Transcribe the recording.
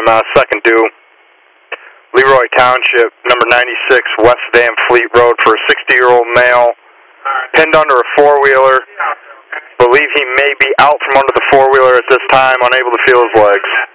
EMS, second due, Leroy Township, number 96, West Van Fleet Road, for a 60-year-old male, pinned under a four-wheeler. Believe he may be out from under the four-wheeler at this time, unable to feel his legs.